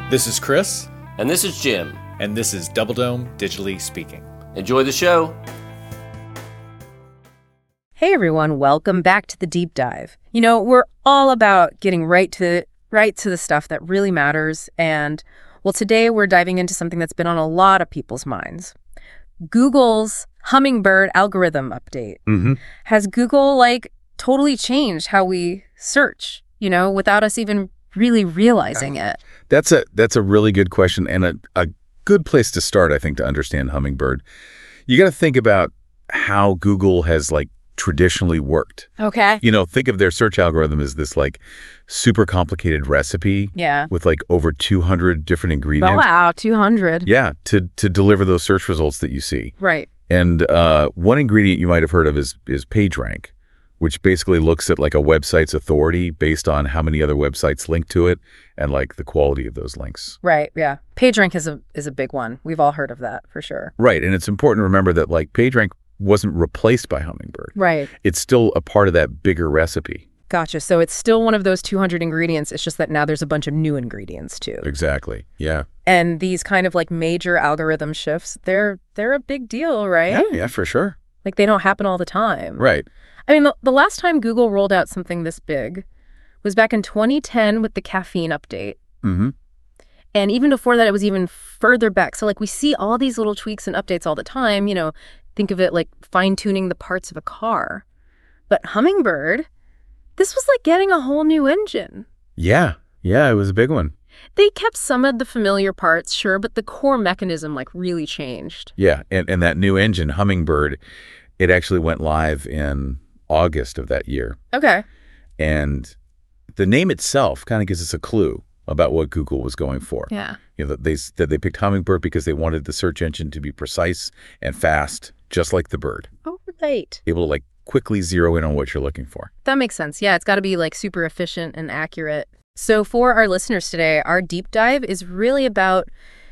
This is Chris. And this is Jim. And this is Double Dome Digitally Speaking. Enjoy the show. Hey everyone, welcome back to the Deep Dive. You know, we're all about getting right to the stuff that really matters. And, well, today we're diving into something that's been on a lot of people's minds. Google's Hummingbird algorithm update. Has Google, totally changed how we search, without us even really realizing it? That's a really good question and a good place to start, I think, to understand Hummingbird. You got to think about how Google has traditionally worked. Okay. Think of their search algorithm as this super complicated recipe. Yeah. With over 200 different ingredients. Oh, wow, 200. Yeah, to deliver those search results that you see. Right. And one ingredient you might have heard of is PageRank, which basically looks at a website's authority based on how many other websites link to it and the quality of those links. Right, yeah. PageRank is a big one. We've all heard of that for sure. Right, and it's important to remember that PageRank wasn't replaced by Hummingbird. Right. It's still a part of that bigger recipe. Gotcha. So it's still one of those 200 ingredients. It's just that now there's a bunch of new ingredients too. Exactly. Yeah. And these kind of major algorithm shifts, they're a big deal, right? Yeah, for sure. They don't happen all the time. Right. I mean, the last time Google rolled out something this big was back in 2010 with the caffeine update. Mm-hmm. And even before that, it was even further back. So we see all these little tweaks and updates all the time. Think of it like fine-tuning the parts of a car. But Hummingbird, this was like getting a whole new engine. Yeah, it was a big one. They kept some of the familiar parts, sure, but the core mechanism really changed. Yeah, and that new engine, Hummingbird, it actually went live in August of that year. Okay. And the name itself kind of gives us a clue about what Google was going for. Yeah. They picked Hummingbird because they wanted the search engine to be precise and fast, just like the bird. Oh, right. Able to quickly zero in on what you're looking for. That makes sense. Yeah, it's got to be super efficient and accurate. So for our listeners today, our deep dive is really about,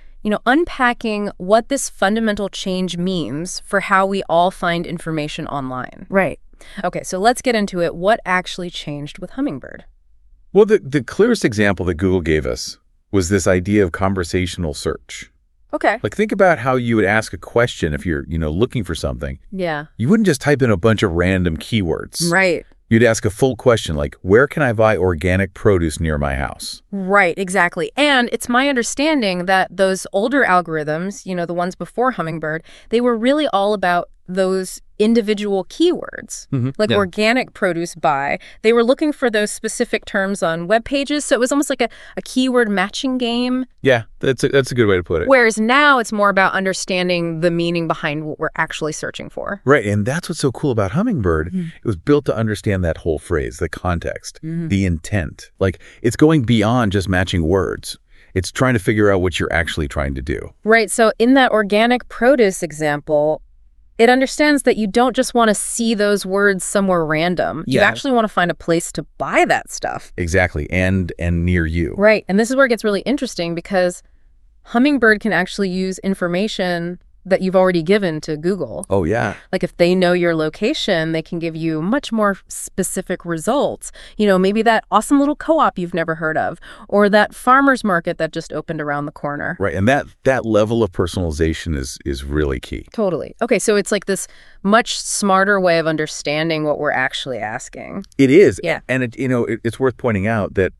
unpacking what this fundamental change means for how we all find information online. Right. Okay, so let's get into it. What actually changed with Hummingbird? Well, the clearest example that Google gave us was this idea of conversational search. Okay. Think about how you would ask a question if you're, looking for something. Yeah. You wouldn't just type in a bunch of random keywords. Right. You'd ask a full question where can I buy organic produce near my house? Right, exactly. And it's my understanding that those older algorithms, the ones before Hummingbird, they were really all about those individual keywords, organic produce buy. They were looking for those specific terms on web pages. So it was almost like a keyword matching game. Yeah, that's a good way to put it. Whereas now it's more about understanding the meaning behind what we're actually searching for. Right. And that's what's so cool about Hummingbird. Mm-hmm. It was built to understand that whole phrase, the context, the intent. It's going beyond just matching words. It's trying to figure out what you're actually trying to do. Right. So in that organic produce example, it understands that you don't just want to see those words somewhere random. Yeah. You actually want to find a place to buy that stuff. Exactly. And near you. Right. And this is where it gets really interesting because Hummingbird can actually use information that you've already given to Google. Oh, yeah. If they know your location, they can give you much more specific results. Maybe that awesome little co-op you've never heard of, or that farmer's market that just opened around the corner. Right. And that level of personalization is really key. Totally. Okay, so it's this much smarter way of understanding what we're actually asking. It is. Yeah. And it's worth pointing out that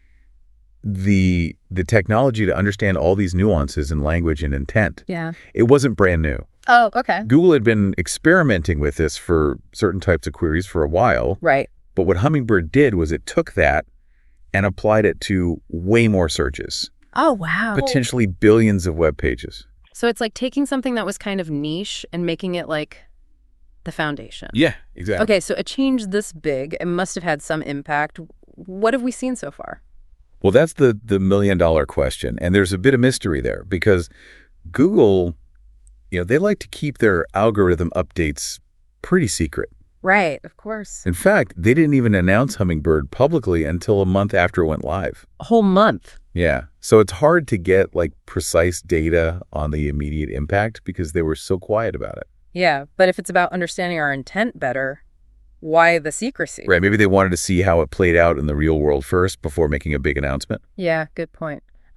the technology to understand all these nuances in language and intent, it wasn't brand new. Oh, okay. Google had been experimenting with this for certain types of queries for a while. Right. But what Hummingbird did was it took that and applied it to way more searches. Oh, wow. Potentially billions of web pages. So it's taking something that was kind of niche and making it the foundation. Yeah, exactly. Okay, so a change this big, it must have had some impact. What have we seen so far? Well, that's the $1 million question. And there's a bit of mystery there because Google, they like to keep their algorithm updates pretty secret. Right, of course. In fact, they didn't even announce Hummingbird publicly until a month after it went live. A whole month? Yeah. So it's hard to get precise data on the immediate impact because they were so quiet about it. Yeah, but if it's about understanding our intent better, why the secrecy? Right. Maybe they wanted to see how it played out in the real world first before making a big announcement. Yeah, good point.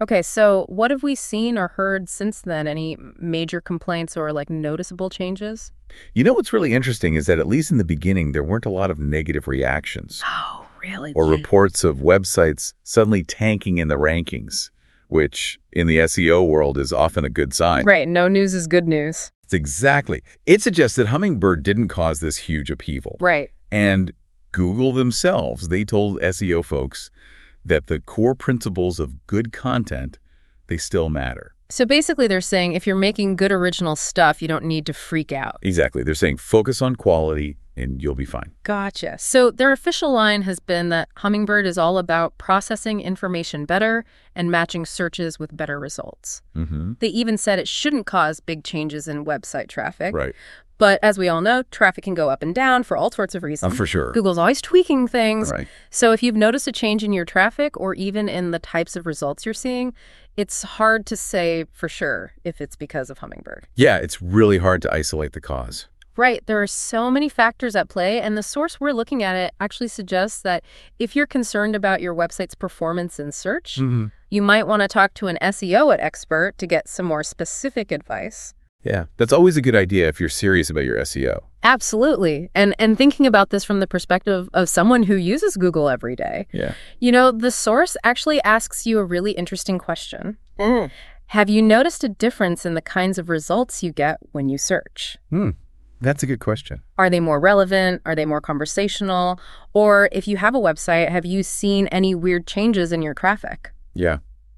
Okay, so what have we seen or heard since then? Any major complaints or like noticeable changes? You know what's really interesting is that at least in the beginning, there weren't a lot of negative reactions Oh, really? or reports of websites suddenly tanking in the rankings, which in the SEO world is often a good sign. Right, no news is good news. Exactly. It suggests that Hummingbird didn't cause this huge upheaval. Right. And Google themselves, they told SEO folks that the core principles of good content, they still matter. So basically they're saying if you're making good original stuff, you don't need to freak out. Exactly. They're saying focus on quality and you'll be fine. Gotcha. So their official line has been that Hummingbird is all about processing information better and matching searches with better results. Mm-hmm. They even said it shouldn't cause big changes in website traffic. Right. But as we all know, traffic can go up and down for all sorts of reasons. For sure. Google's always tweaking things. Right. So if you've noticed a change in your traffic or even in the types of results you're seeing, it's hard to say for sure if it's because of Hummingbird. Yeah, it's really hard to isolate the cause. Right. There are so many factors at play, and the source we're looking at it actually suggests that if you're concerned about your website's performance in search, you might want to talk to an SEO expert to get some more specific advice. Yeah, that's always a good idea if you're serious about your SEO. Absolutely. And thinking about this from the perspective of someone who uses Google every day, Yeah. you know, the source actually asks you a really interesting question. Have you noticed a difference in the kinds of results you get when you search? That's a good question. Are they more relevant? Are they more conversational? Or if you have a website, have you seen any weird changes in your traffic? Yeah.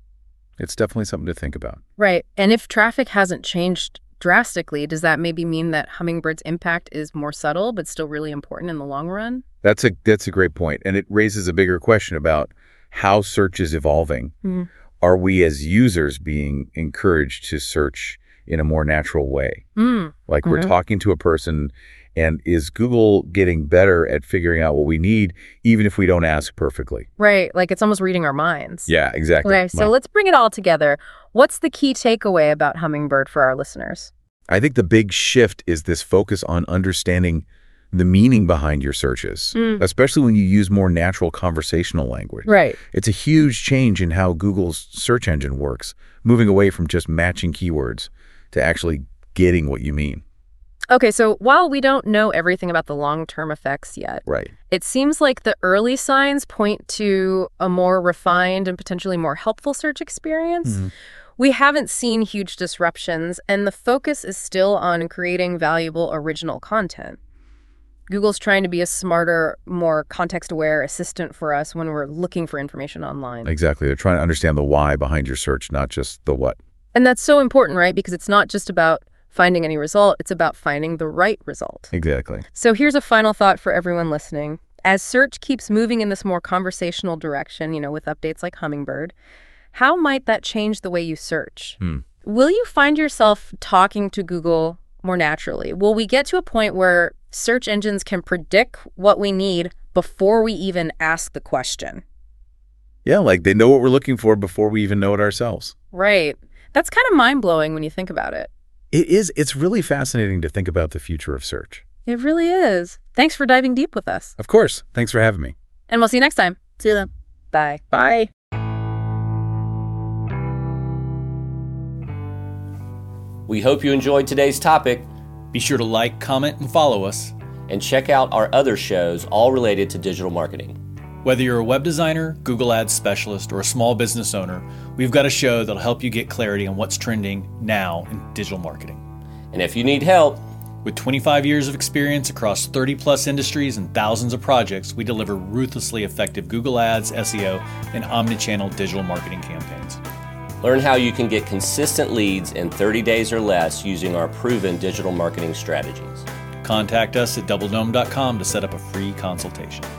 It's definitely something to think about. Right. And if traffic hasn't changed drastically, does that maybe mean that Hummingbird's impact is more subtle but still really important in the long run? That's a great point. And it raises a bigger question about how search is evolving. Are we as users being encouraged to search in a more natural way? Like we're talking to a person, and is Google getting better at figuring out what we need, even if we don't ask perfectly? Right. Like it's almost reading our minds. Yeah, exactly. Okay, so let's bring it all together. What's the key takeaway about Hummingbird for our listeners? I think the big shift is this focus on understanding the meaning behind your searches, especially when you use more natural conversational language. Right. It's a huge change in how Google's search engine works, moving away from just matching keywords to actually getting what you mean. Okay, so while we don't know everything about the long-term effects yet, Right. it seems like the early signs point to a more refined and potentially more helpful search experience. We haven't seen huge disruptions, and the focus is still on creating valuable original content. Google's trying to be a smarter, more context-aware assistant for us when we're looking for information online. Exactly. They're trying to understand the why behind your search, not just the what. And that's so important, right? Because it's not just about finding any result, it's about finding the right result. Exactly. So here's a final thought for everyone listening. As search keeps moving in this more conversational direction, you know, with updates like Hummingbird, how might that change the way you search? Will you find yourself talking to Google more naturally? Will we get to a point where search engines can predict what we need before we even ask the question? Yeah, like they know what we're looking for before we even know it ourselves. Right. That's kind of mind-blowing when you think about it. It is. It's really fascinating to think about the future of search. It really is. Thanks for diving deep with us. Of course. Thanks for having me. And we'll see you next time. See you then. Bye. Bye. We hope you enjoyed today's topic, Be sure to like, comment, and follow us. and check out our other shows, all related to digital marketing. Whether you're a web designer, Google Ads specialist, or a small business owner, we've got a show that'll help you get clarity on what's trending now in digital marketing. And if you need help, With 25 years of experience across 30-plus industries and thousands of projects, we deliver ruthlessly effective Google Ads, SEO, and omnichannel digital marketing campaigns. learn how you can get consistent leads in 30 days or less using our proven digital marketing strategies. Contact us at doubledome.com to set up a free consultation.